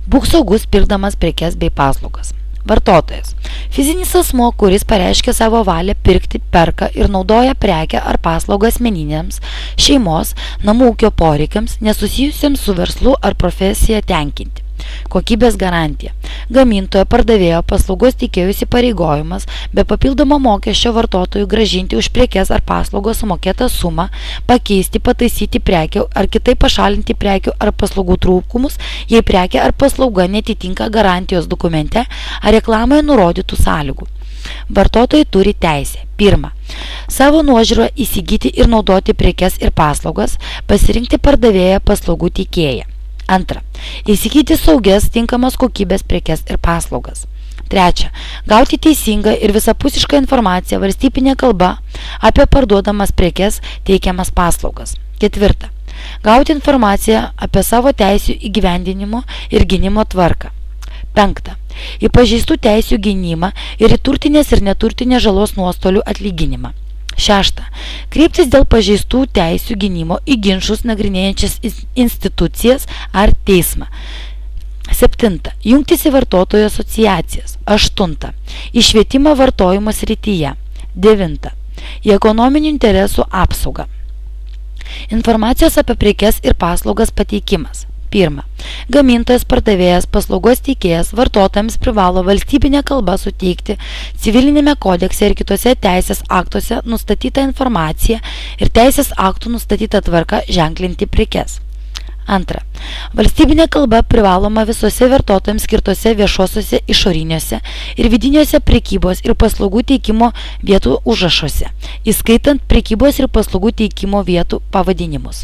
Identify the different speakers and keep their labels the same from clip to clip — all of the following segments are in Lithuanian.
Speaker 1: Būk saugus pirkdamas prekes bei paslaugas. Vartotojas. Fizinis asmuo, kuris pareiškia savo valią pirkti, perka ir naudoja prekę ar paslaugą asmeniniams, šeimos, namų ūkio poreikiams, nesusijusiems su verslu ar profesija tenkinti. Kokybės garantija. Gamintojo, pardavėjo, paslaugos teikėjo įsipareigojimas be papildomo mokesčio vartotojui grąžinti už prekes ar paslaugos sumokėtą sumą, pakeisti, pataisyti prekių ar kitaip pašalinti prekių ar paslaugų trūkumus, jei prekė ar paslauga netitinka garantijos dokumente ar reklamoje nurodytų sąlygų. Vartotojai turi teisę. 1. Savo nuožiūrą įsigyti ir naudoti prekes ir paslaugas, pasirinkti pardavėją paslaugų teikėją. 2. Įsigyti saugias, tinkamas kokybės prekes ir paslaugas. 3. Gauti teisingą ir visapusišką informaciją valstybinė kalba apie parduodamas prekes, teikiamas paslaugas. 4. Gauti informaciją apie savo teisių įgyvendinimo ir gynimo tvarką. 5. Į pažeistų teisių gynimą ir į turtinės ir neturtinės žalos nuostolių atlyginimą. 6. Kreiptis dėl pažeistų teisių gynimo į ginčus nagrinėjančias institucijas ar teismą. 7. Jungtis į vartotojų asociacijas. 8. Į švietimą vartojimo srityje. 9. Į ekonominių interesų apsaugą. Informacijos apie prekes ir paslaugas pateikimas. 1. Gamintojas, pardavėjas, paslaugos teikėjas vartotojams privalo valstybinė kalba suteikti civilinėme kodekse ir kitose teisės aktuose nustatytą informaciją ir teisės aktų nustatytą tvarką ženklinti prekes. 2. Valstybinė kalba privaloma visose vartotojams skirtose viešuosiuose išoriniuose ir vidiniuose prekybos ir paslaugų teikimo vietų užrašuose, įskaitant prekybos ir paslaugų teikimo vietų pavadinimus.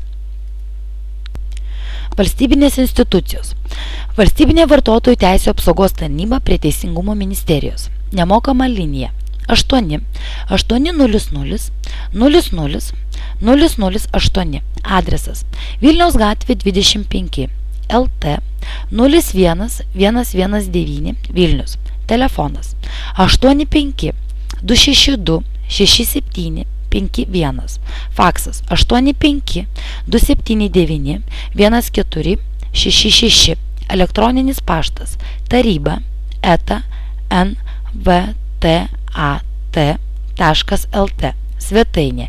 Speaker 1: Valstybinės institucijos. Valstybinė vartotojų teisių apsaugos tarnyba prie Teisingumo ministerijos. Nemokama linija 8 800 00 008. Adresas Vilniaus gatvė 25 LT 01119 Vilnius. Telefonas 85 262 67 51. Faksas 85 279 1466. Elektroninis paštas taryba@nvtat.lt. Svetainė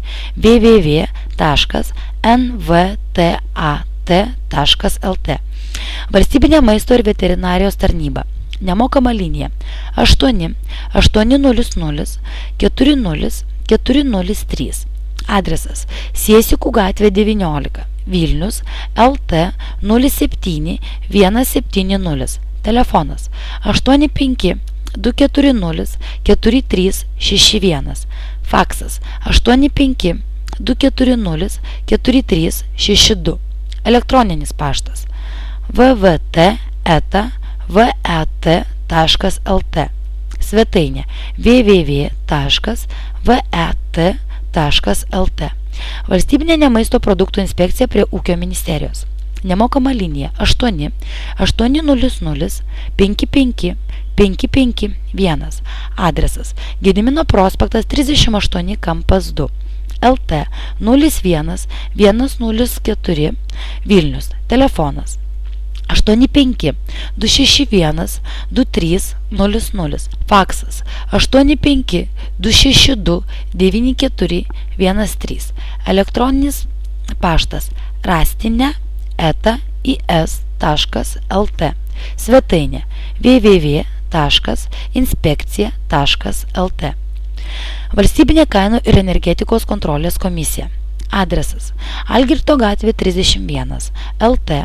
Speaker 1: www.nvtat.lt. Valstybinė maisto ir veterinarijos tarnyba. Nemokama linija 8 800 40 403. Adresas Siesikų gatvė 19 Vilnius LT 07 170. Telefonas 85 240 4361. Faksas 85 240 4362. Elektroninis paštas www.vet.lt. Svetainė www.vet.lt. Valstybinė nemaisto produktų inspekcija prie ūkio ministerijos. Nemokama linija 8 800 55 551. Adresas Gedimino prospektas 38 kampas 2 LT 01 104 Vilnius. Telefonas 85 261 2300. Faksas 85 262 9413. Elektroninis paštas rastinė@is.lt. Svetainė www.inspekcija.lt. Valstybinė kainų ir energetikos kontrolės komisija. Adresas Algirdo gatvė 31 LT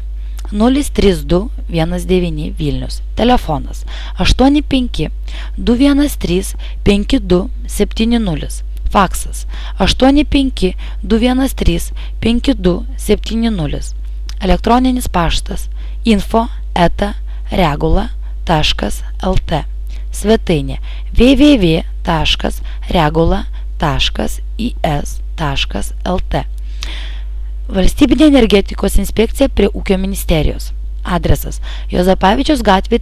Speaker 1: 03219 Vilnius. Telefonas 85 213 5270. Faksas 85 213 5270. Elektroninis paštas info@regula.lt. Svetainė www.regula.is.lt. Valstybinė energetikos inspekcija prie ūkio ministerijos. Adresas Juozapavičiaus gatvė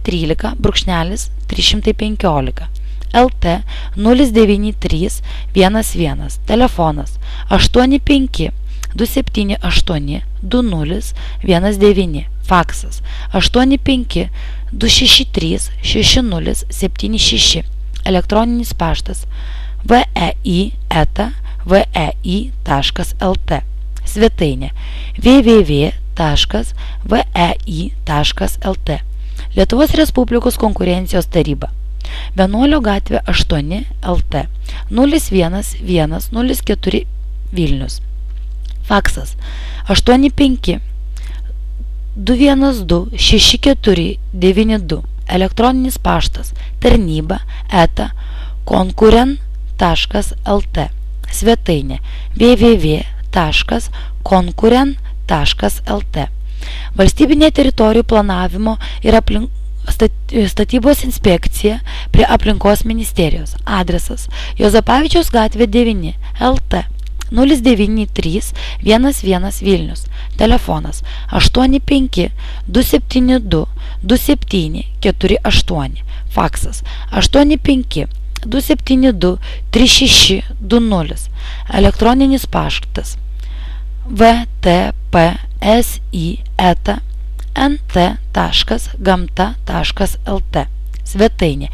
Speaker 1: 13 LT 09311. Telefonas 85 278 2019. Faksas 85 263 6076. Elektroninis paštas vei@vei.lt. Svetainė www.vei.lt. Lietuvos Respublikos konkurencijos taryba. Vienuolio gatvė 8 LT 01104 Vilnius. Faksas 85 212 6492. Elektroninis paštas tarnyba@konkuren.lt. Svetainė www.konkuren.lt. Valstybinė teritorijų planavimo ir statybos inspekcija prie aplinkos ministerijos. Adresas Juozapavičiaus gatvė 9 LT 09311 Vilnius. Telefonas 85 272 2748. Faksas 85 272 3620. Elektroninis paštas vtpsi@nt.gamta.lt. Svetainė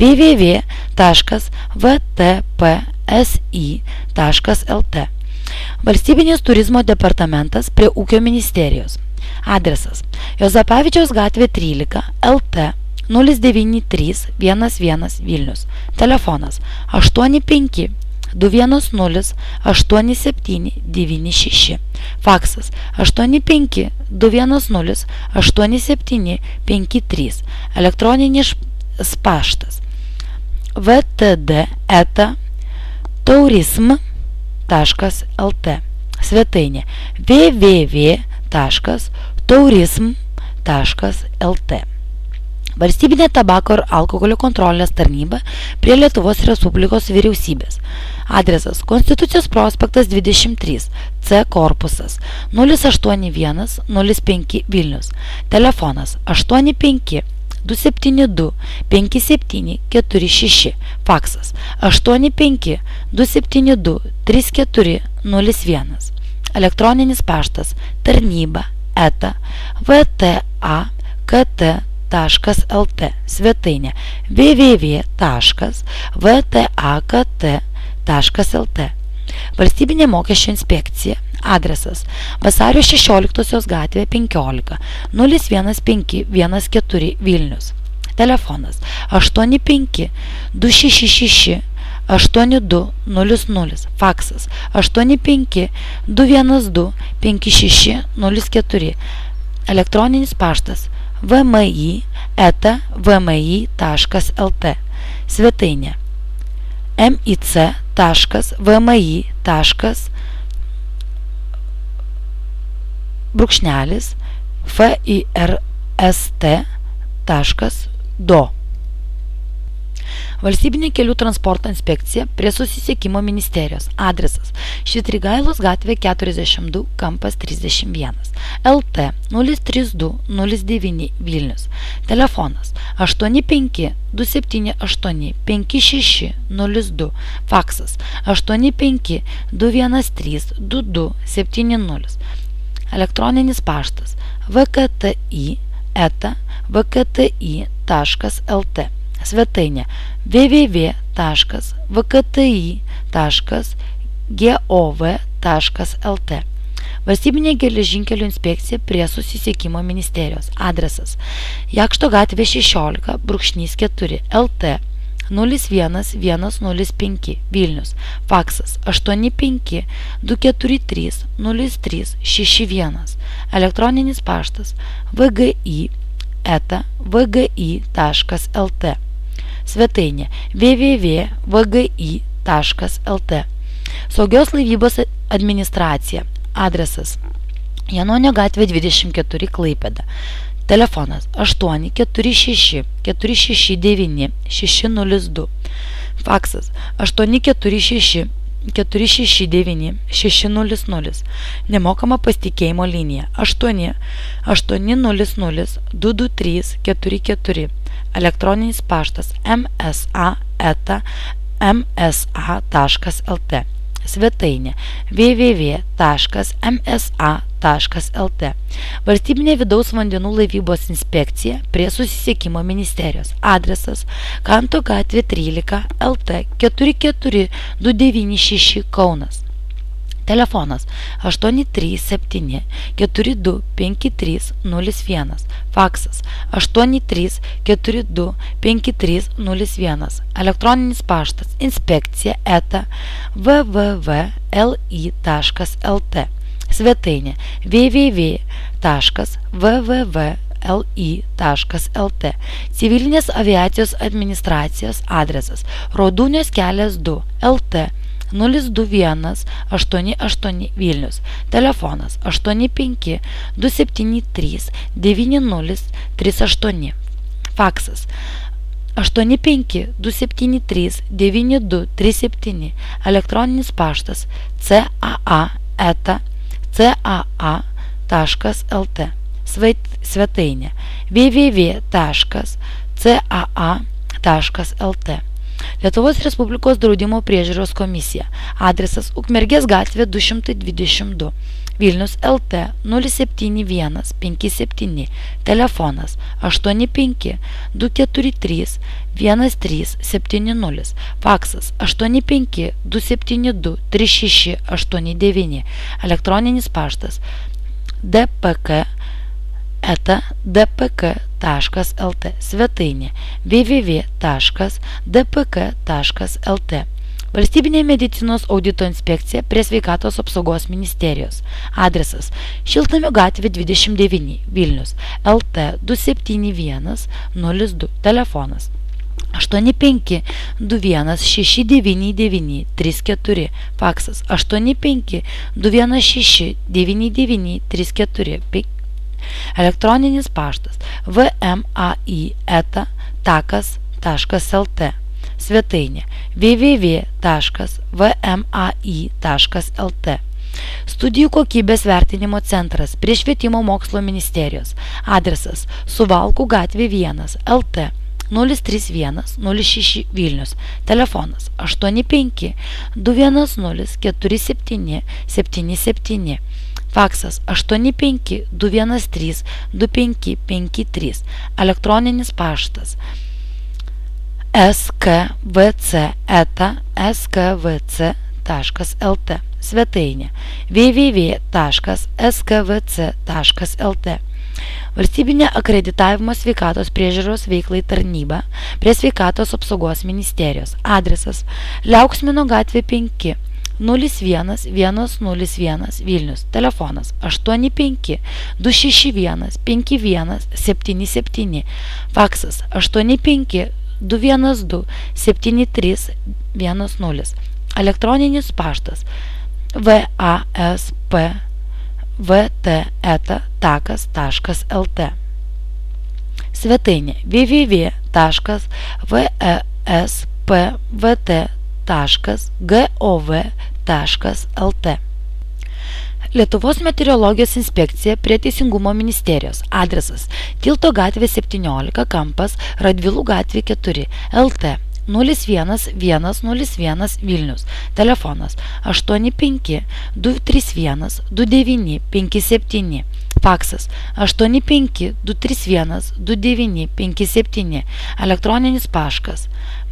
Speaker 1: www.vtpsi.lt. Valstybinės turizmo departamentas prie ūkio ministerijos. Adresas Juozapavičiaus gatvė 13 LT 09311 Vilnius. Telefonas 85 210 8796. Faksas 85 210 8753. Elektroninis paštas vtd@tourism.lt. Svetainė www.tourism.lt. Valstybinė tabako ir alkoholio kontrolės tarnyba prie Lietuvos Respublikos vyriausybės. Adresas Konstitucijos prospektas 23 C korpusas 08105 Vilnius. Telefonas 85 272 5746. Faksas 85 272 3401. Elektroninis paštas tarnyba@vtak.lt. Svetainė www.vtak.lt. Valstybinė mokesčių inspekcija. Adresas Vasario 16 gatvė 15 01514 Vilnius. Telefonas 85 266 8200. Faksas 85 212 5604. Elektroninis paštas vmi@vmi.lt. Svetainė mic.vmi.first.do. Valstybinė kelių transporto inspekcija prie susisiekimo ministerijos. Adresas Švitrigailos gatvė 42 kampas 31 LT 03209 Vilnius. Telefonas 85 278 5602. Faksas 85 213 2270. Elektroninis paštas vkti@vkti.lt. Svetainė www.vkti.gov.lt. Valstybinė geležinkelių inspekcija prie susisiekimo ministerijos. Adresas Jakšto gatvė 16/4 LT 01105 Vilnius. Faksas 85 243 0361. Elektroninis paštas vgi@vgi.lt. Svetainė www.vgi.lt. Saugios laivybos administracija. Adresas Janonio gatvė 24 Klaipėda. Telefonas 846 469 602. Faksas 846 469 600. Nemokama pasitikėjimo linija 8 800 223 44. Elektroninis paštas msa@msa.lt. Svetainė www.msa.lt. Valstybinė vidaus vandenų laivybos inspekcija prie Susisiekimo ministerijos. Adresas Kanto gatvė 13 LT 44296 Kaunas. Telefonas 837 42 5301. Faksas 83 42 5301. Elektroninis paštas inspekcija@www.li.lt. Svetainė www.www.li.lt. Civilinės aviacijos administracijos adresas Raudūnios kelias 2 LT 02188 Vilnius. Telefonas 85 273 9038. Faksas 85 273 9237. Elektroninis paštas caa@caa.lt. Svetainė www.caa.lt. Lietuvos Respublikos draudimo priežiūros komisija. Adresas Ukmergės gatvė 222. Vilnius LT 07157. Telefonas 85 243 1370. Faksas 85 272 3689. Elektroninis paštas dpk@dpk.lt. Svetainė www.dpk.lt. Valstybinė medicinos audito inspekcija prie Sveikatos apsaugos ministerijos. Adresas Šiltnamio gatvė 29 Vilnius LT 27102. Telefonas 85 21 699 34. Faksas 85 21 699 34. Elektroninis paštas vmai@takas.lt. Svetainė www.vmai.lt. Studijų kokybės vertinimo centras prie Švietimo mokslo ministerijos. Adresas Suvalkų gatvė 1 LT 03106 Vilnius. Telefonas 85 210 47 77. Faksas 85 213 2553. Elektroninis paštas skvc@skvc.lt. Svetainė www.skvc.lt. Valstybinė akreditavimo sveikatos priežiūros veiklai tarnyba prie Sveikatos apsaugos ministerijos. Adresas Liauksmino gatvė 5 01101 Vilnius. Telefonas 85 261 5177. Faksas 85 212 7310. Elektroninis paštas vaspvt@takas.lt. Svetainė www.vspvt.gov.lt. Lietuvos meteorologijos inspekcija prie Teisingumo ministerijos. Adresas Tilto gatvė 17 kampas Radvilų gatvė 4 LT 01101 Vilnius. Telefonas 85 231 2957. Faksas 85 231 2957. Elektroninis paštas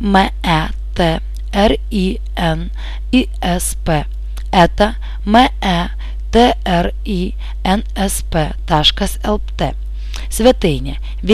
Speaker 1: metrinsp@metrinsp.lt. Svetainė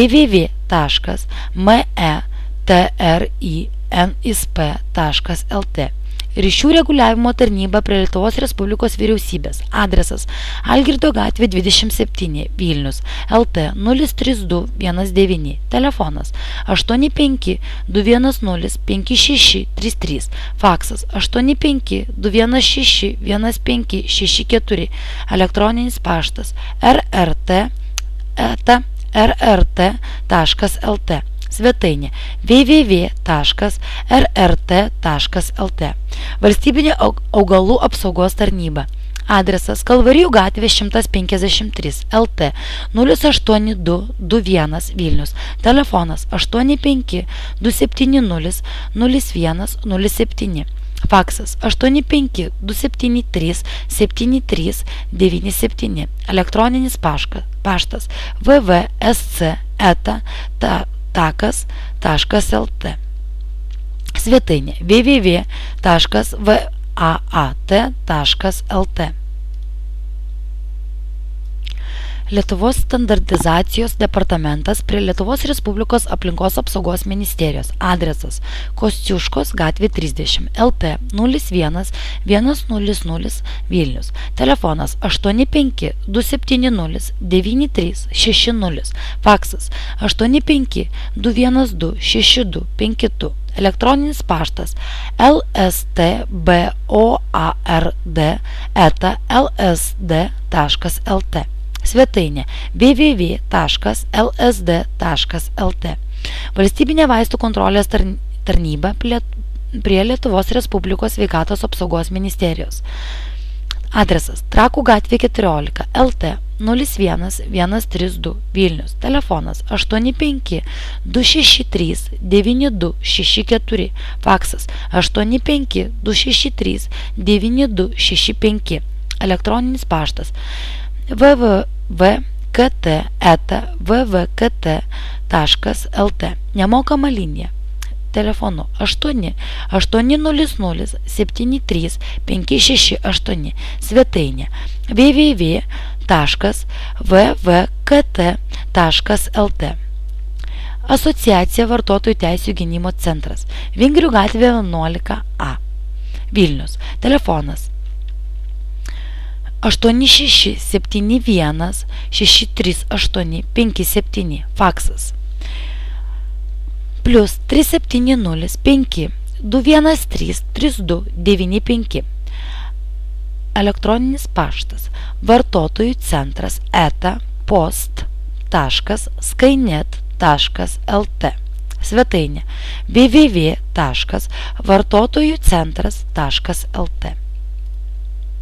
Speaker 1: www.metrinsp.lt. Ryšių reguliavimo tarnyba prie Lietuvos Respublikos vyriausybės. Adresas Algirdo gatvė 27 Vilnius LT 03219. Telefonas 85 210 5633. Faksas 85 216 1564. Elektroninis paštas rrt.lt. Svetainė www.rrt.lt. Valstybinė augalų apsaugos tarnyba. Adresas Kalvarijų gatvė 153 LT 08221 Vilnius. Telefonas 85 270 0107. Faksas 85 273 7397. Elektroninis paštas www.sc@takas.lt. Svetainė www.vaat.lt. Lietuvos standartizacijos departamentas prie Lietuvos Respublikos aplinkos apsaugos ministerijos. Adresas Kosciuškos gatvė 30 LT 01100 Vilnius. Telefonas 85 270 9360. Faksas 85 212 6252. Elektroninis paštas lstboard@lsd.lt. Svetainė www.lsd.lt. Valstybinė vaistų kontrolės tarnyba prie Lietuvos Respublikos sveikatos apsaugos ministerijos. Adresas Trakų gatvė 14 LT 01132 Vilnius. Telefonas 85 263 9264. Faksas 85 263 9265. Elektroninis paštas www.vvkt.lt. Nemokama linija. Telefonu 8 800 73 568. Svetainė www.vvkt.lt. Asociacija vartotojų teisių gynimo centras. Vingrių gatvė 11A. Vilnius. Telefonas 8671 638 57. Faksas +370 5 213 3295. Elektroninis paštas vartotojų centras eta.post.skynet.lt. Svetainė www.vartotojųcentras.lt.